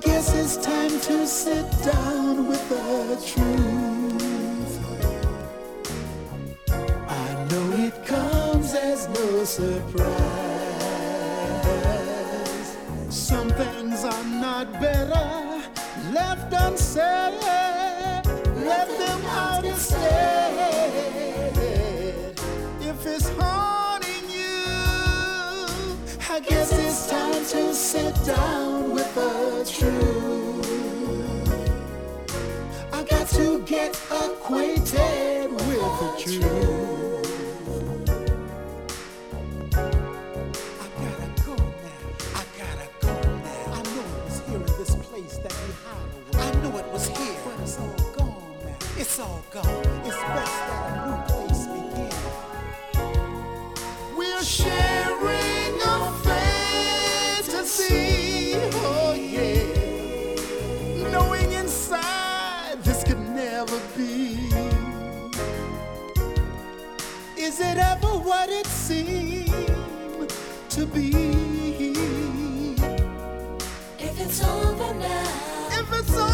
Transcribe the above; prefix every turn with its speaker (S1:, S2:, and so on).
S1: guess it's time to sit down with the truth. I know it comes as no surprise. Some things are not better left unsaid. Let them out instead. If it's haunting you, I guess it's time to sit down with the truth. I got to get acquainted with the truth. I gotta go now. I gotta go now. I know it was here in this place that we hide away. I know it was here, but it's all gone now. It's all gone. It's best that a new place begin. We're sharing a fantasy, oh yeah. Knowing inside this could never be. Is it ever what it seemed to be?
S2: If it's over now,
S1: If it's